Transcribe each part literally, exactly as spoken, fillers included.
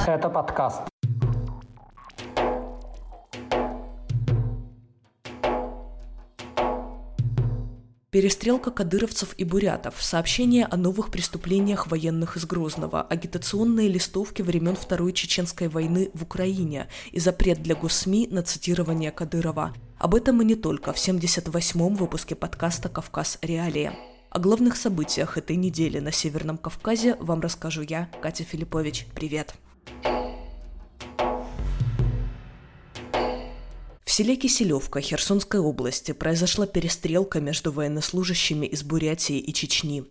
Это подкаст. Перестрелка кадыровцев и бурятов, сообщения о новых преступлениях военных из Грозного, агитационные листовки времен Второй Чеченской войны в Украине и запрет для госсми на цитирование Кадырова. Об этом и не только в семьдесят восьмом выпуске подкаста «Кавказ. Реалии». О главных событиях этой недели на Северном Кавказе вам расскажу я, Катя Филиппович. Привет! В селе Киселевка Херсонской области произошла перестрелка между военнослужащими из Бурятии и Чечни.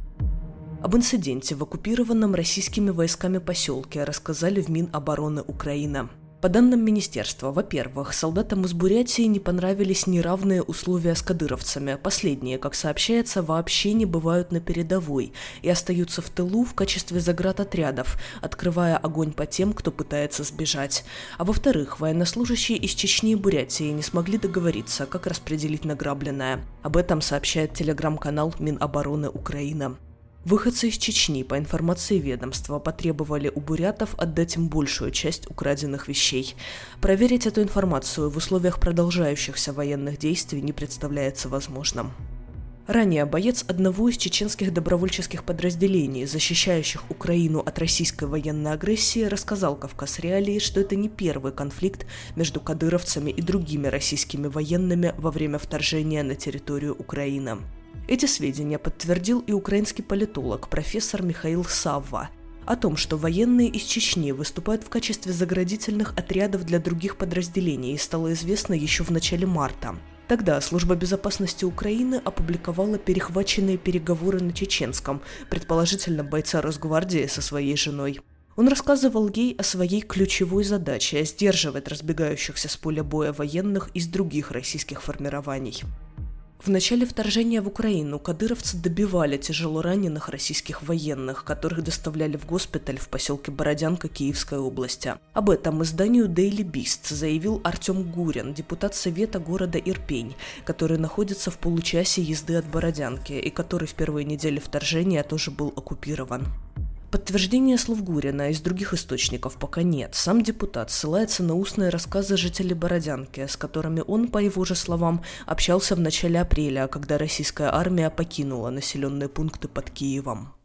Об инциденте в оккупированном российскими войсками поселке рассказали в Минобороны Украины. По данным министерства, во-первых, солдатам из Бурятии не понравились неравные условия с кадыровцами. Последние, как сообщается, вообще не бывают на передовой и остаются в тылу в качестве заградотрядов, открывая огонь по тем, кто пытается сбежать. А во-вторых, военнослужащие из Чечни и Бурятии не смогли договориться, как распределить награбленное. Об этом сообщает телеграм-канал Минобороны Украины. Выходцы из Чечни, по информации ведомства, потребовали у бурятов отдать им большую часть украденных вещей. Проверить эту информацию в условиях продолжающихся военных действий не представляется возможным. Ранее боец одного из чеченских добровольческих подразделений, защищающих Украину от российской военной агрессии, рассказал «Кавказ. Реалии», что это не первый конфликт между кадыровцами и другими российскими военными во время вторжения на территорию Украины. Эти сведения подтвердил и украинский политолог, профессор Михаил Савва. О том, что военные из Чечни выступают в качестве заградительных отрядов для других подразделений, стало известно еще в начале марта. Тогда Служба безопасности Украины опубликовала перехваченные переговоры на чеченском, предположительно бойца Росгвардии со своей женой. Он рассказывал ей о своей ключевой задаче – сдерживать разбегающихся с поля боя военных из других российских формирований. В начале вторжения в Украину кадыровцы добивали тяжело раненых российских военных, которых доставляли в госпиталь в поселке Бородянка Киевской области. Об этом изданию Daily Beast заявил Артем Гурин, депутат Совета города Ирпень, который находится в получасе езды от Бородянки и который в первые недели вторжения тоже был оккупирован. Подтверждения слов Гурина из других источников пока нет. Сам депутат ссылается на устные рассказы жителей Бородянки, с которыми он, по его же словам, общался в начале апреля, когда российская армия покинула населенные пункты под Киевом.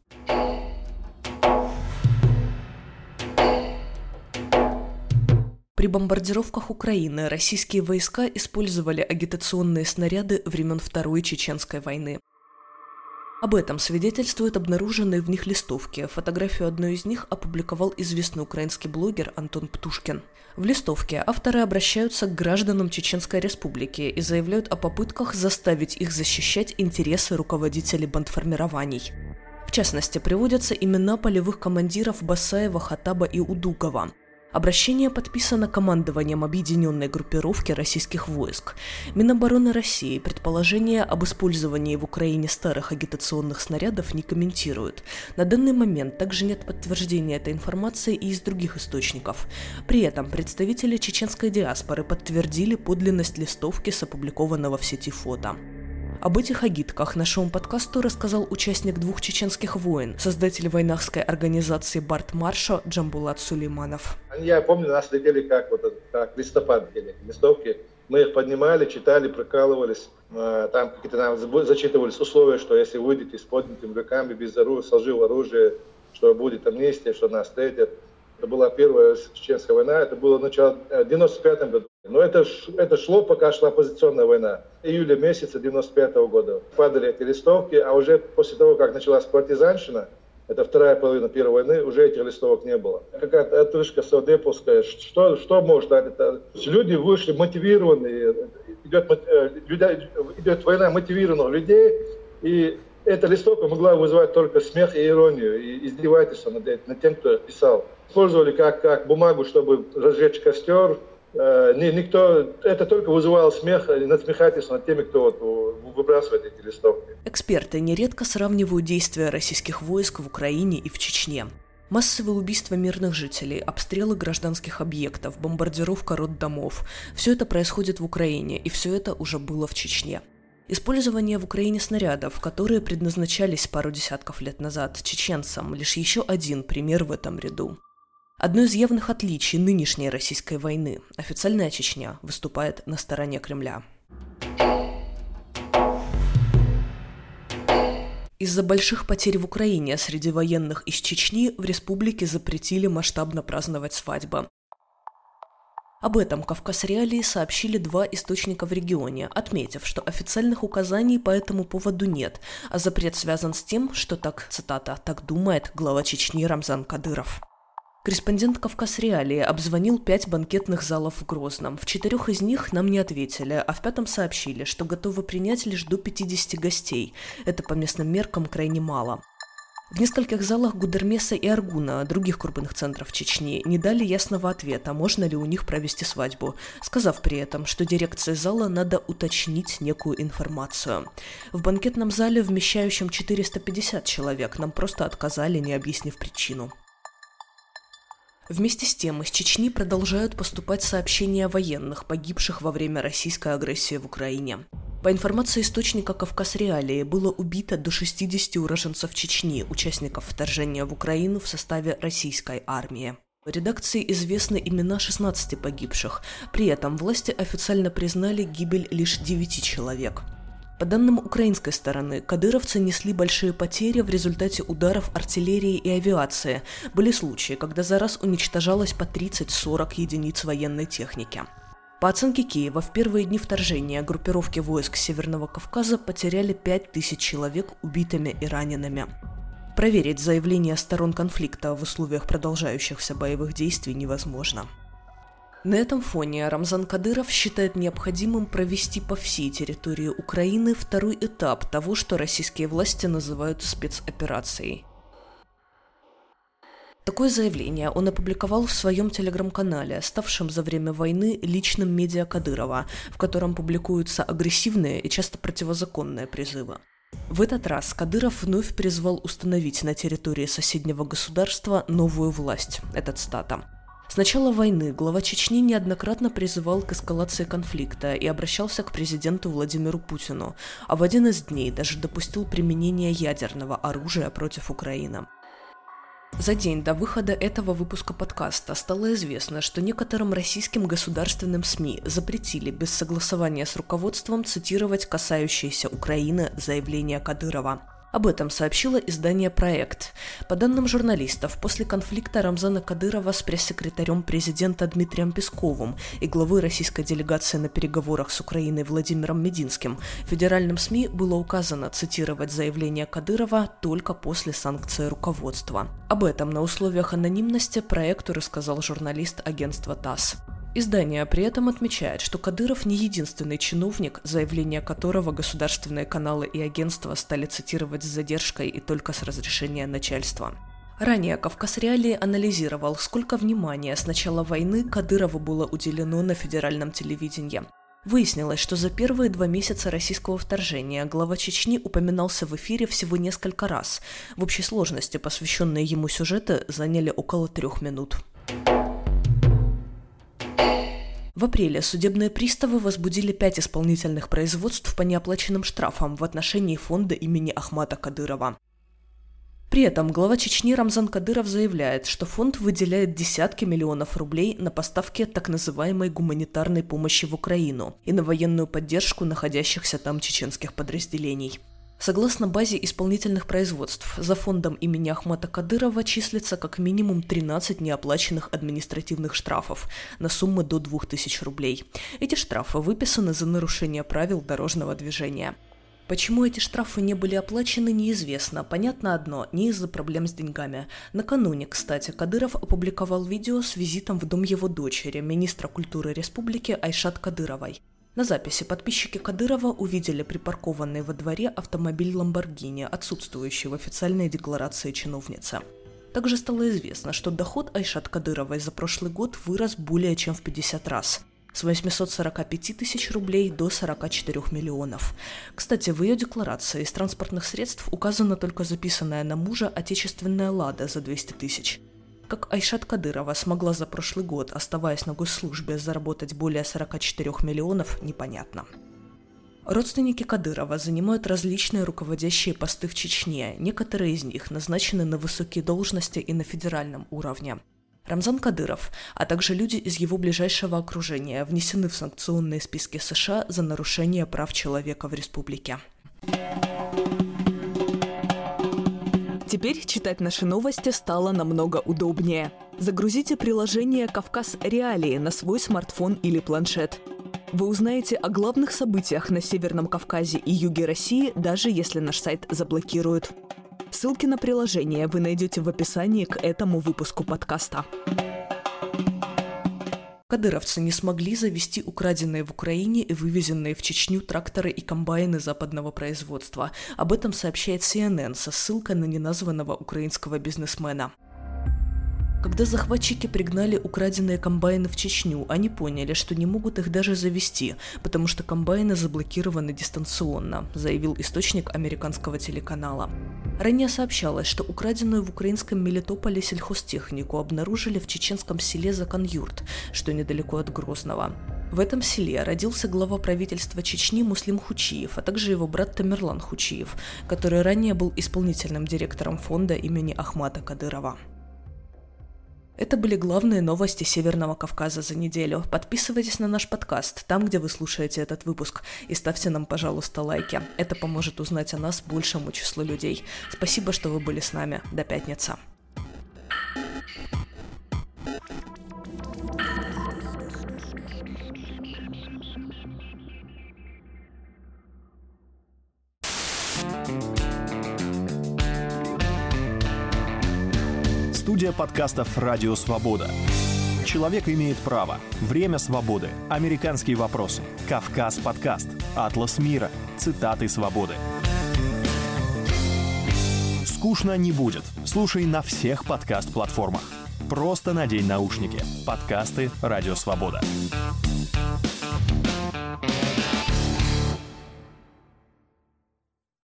При бомбардировках Украины российские войска использовали агитационные снаряды времен Второй Чеченской войны. Об этом свидетельствуют обнаруженные в них листовки. Фотографию одной из них опубликовал известный украинский блогер Антон Птушкин. В листовке авторы обращаются к гражданам Чеченской Республики и заявляют о попытках заставить их защищать интересы руководителей бандформирований. В частности, приводятся имена полевых командиров Басаева, Хатаба и Удукова. Обращение подписано командованием объединенной группировки российских войск. Минобороны России предположения об использовании в Украине старых агитационных снарядов не комментирует. На данный момент также нет подтверждения этой информации и из других источников. При этом представители чеченской диаспоры подтвердили подлинность листовки с опубликованного в сети фото. Об этих агитках нашему подкасту рассказал участник двух чеченских войн, создатель войнахской организации Барт-Маршо Джамбулат Сулейманов. Я помню, нас летели как, вот, как листопад, листовки. Мы их поднимали, читали, прокалывались. Там какие-то нам зачитывались условия, что если выйдете с поднятыми руками, без оружия, сложив оружие, что будет амнистия, что нас встретят. Это была первая чеченская война, это было начало девяносто пятом году. Но это, это шло, пока шла оппозиционная война. Июля месяца девяносто пятого года падали эти листовки, а уже после того, как началась партизанщина, это вторая половина первой войны, уже этих листовок не было. Какая-то отрыжка совдеповская, что, что может дать это? Люди вышли мотивированные, идет, идет война мотивированных людей, и эта листовка могла вызывать только смех и иронию, и издевательство над, над тем, кто писал. Использовали как, как бумагу, чтобы разжечь костер. Э, никто, это только вызывало смех и надсмехательство над теми, кто вот, выбрасывает эти листовки. Эксперты нередко сравнивают действия российских войск в Украине и в Чечне. Массовые убийства мирных жителей, обстрелы гражданских объектов, бомбардировка роддомов – все это происходит в Украине, и все это уже было в Чечне. Использование в Украине снарядов, которые предназначались пару десятков лет назад чеченцам, лишь еще один пример в этом ряду. Одно из явных отличий нынешней российской войны – официальная Чечня выступает на стороне Кремля. Из-за больших потерь в Украине среди военных из Чечни в республике запретили масштабно праздновать свадьбы. Об этом «Кавказ Реалии» сообщили два источника в регионе, отметив, что официальных указаний по этому поводу нет, а запрет связан с тем, что так, цитата, «так думает глава Чечни Рамзан Кадыров». Корреспондент «Кавказ Реалии» обзвонил пять банкетных залов в Грозном. В четырех из них нам не ответили, а в пятом сообщили, что готовы принять лишь до пятидесяти гостей. Это по местным меркам крайне мало. В нескольких залах Гудермеса и Аргуна, других крупных центров Чечни, не дали ясного ответа, можно ли у них провести свадьбу, сказав при этом, что дирекции зала надо уточнить некую информацию. В банкетном зале, вмещающем четыреста пятьдесят человек, нам просто отказали, не объяснив причину. Вместе с тем из Чечни продолжают поступать сообщения о военных, погибших во время российской агрессии в Украине. По информации источника «Кавказ Реалии», было убито до шестидесяти уроженцев Чечни, участников вторжения в Украину в составе российской армии. В редакции известны имена шестнадцати погибших, при этом власти официально признали гибель лишь девяти человек. По данным украинской стороны, кадыровцы несли большие потери в результате ударов артиллерии и авиации. Были случаи, когда за раз уничтожалось по тридцать-сорок единиц военной техники. По оценке Киева, в первые дни вторжения группировки войск Северного Кавказа потеряли пять тысяч человек убитыми и ранеными. Проверить заявления сторон конфликта в условиях продолжающихся боевых действий невозможно. На этом фоне Рамзан Кадыров считает необходимым провести по всей территории Украины второй этап того, что российские власти называют спецоперацией. Такое заявление он опубликовал в своем телеграм-канале, ставшем за время войны личным медиа Кадырова, в котором публикуются агрессивные и часто противозаконные призывы. В этот раз Кадыров вновь призвал установить на территории соседнего государства новую власть. Это цитата. С начала войны глава Чечни неоднократно призывал к эскалации конфликта и обращался к президенту Владимиру Путину, а в один из дней даже допустил применение ядерного оружия против Украины. За день до выхода этого выпуска подкаста стало известно, что некоторым российским государственным СМИ запретили без согласования с руководством цитировать касающиеся Украины заявления Кадырова. Об этом сообщило издание «Проект». По данным журналистов, после конфликта Рамзана Кадырова с пресс-секретарем президента Дмитрием Песковым и главой российской делегации на переговорах с Украиной Владимиром Мединским федеральным СМИ было указано цитировать заявление Кадырова только после санкции руководства. Об этом на условиях анонимности «Проекту» рассказал журналист агентства ТАСС. Издание при этом отмечает, что Кадыров не единственный чиновник, заявления которого государственные каналы и агентства стали цитировать с задержкой и только с разрешения начальства. Ранее «Кавказ Реалии» анализировал, сколько внимания с начала войны Кадырову было уделено на федеральном телевидении. Выяснилось, что за первые два месяца российского вторжения глава Чечни упоминался в эфире всего несколько раз. В общей сложности посвященные ему сюжеты заняли около трех минут. В апреле судебные приставы возбудили пять исполнительных производств по неоплаченным штрафам в отношении фонда имени Ахмата Кадырова. При этом глава Чечни Рамзан Кадыров заявляет, что фонд выделяет десятки миллионов рублей на поставки так называемой гуманитарной помощи в Украину и на военную поддержку находящихся там чеченских подразделений. Согласно базе исполнительных производств, за фондом имени Ахмата Кадырова числится как минимум тринадцать неоплаченных административных штрафов на сумму до двух тысяч рублей. Эти штрафы выписаны за нарушение правил дорожного движения. Почему эти штрафы не были оплачены, неизвестно. Понятно одно – не из-за проблем с деньгами. Накануне, кстати, Кадыров опубликовал видео с визитом в дом его дочери, министра культуры республики Айшат Кадыровой. На записи подписчики Кадырова увидели припаркованный во дворе автомобиль «Ламборгини», отсутствующий в официальной декларации чиновницы. Также стало известно, что доход Айшат Кадыровой за прошлый год вырос более чем в пятьдесят раз – с восьмисот сорока пяти тысяч рублей до сорока четырёх миллионов. Кстати, в ее декларации из транспортных средств указана только записанная на мужа отечественная «Лада» за двести тысяч. Как Айшат Кадырова смогла за прошлый год, оставаясь на госслужбе, заработать более сорока четырёх миллионов, непонятно. Родственники Кадырова занимают различные руководящие посты в Чечне, некоторые из них назначены на высокие должности и на федеральном уровне. Рамзан Кадыров, а также люди из его ближайшего окружения внесены в санкционные списки США за нарушение прав человека в республике. Теперь читать наши новости стало намного удобнее. Загрузите приложение «Кавказ Реалии» на свой смартфон или планшет. Вы узнаете о главных событиях на Северном Кавказе и юге России, даже если наш сайт заблокируют. Ссылки на приложение вы найдете в описании к этому выпуску подкаста. Кадыровцы не смогли завести украденные в Украине и вывезенные в Чечню тракторы и комбайны западного производства. Об этом сообщает си эн эн со ссылкой на неназванного украинского бизнесмена. Когда захватчики пригнали украденные комбайны в Чечню, они поняли, что не могут их даже завести, потому что комбайны заблокированы дистанционно, заявил источник американского телеканала. Ранее сообщалось, что украденную в украинском Мелитополе сельхозтехнику обнаружили в чеченском селе Закан-Юрт, что недалеко от Грозного. В этом селе родился глава правительства Чечни Муслим Хучиев, а также его брат Тамерлан Хучиев, который ранее был исполнительным директором фонда имени Ахмата Кадырова. Это были главные новости Северного Кавказа за неделю. Подписывайтесь на наш подкаст, там, где вы слушаете этот выпуск, и ставьте нам, пожалуйста, лайки. Это поможет узнать о нас большему числу людей. Спасибо, что вы были с нами. До пятницы. Студия подкастов «Радио Свобода». Человек имеет право. Время свободы. Американские вопросы. Кавказ подкаст. Атлас мира. Цитаты свободы. Скучно не будет. Слушай на всех подкаст-платформах. Просто надень наушники. Подкасты «Радио Свобода».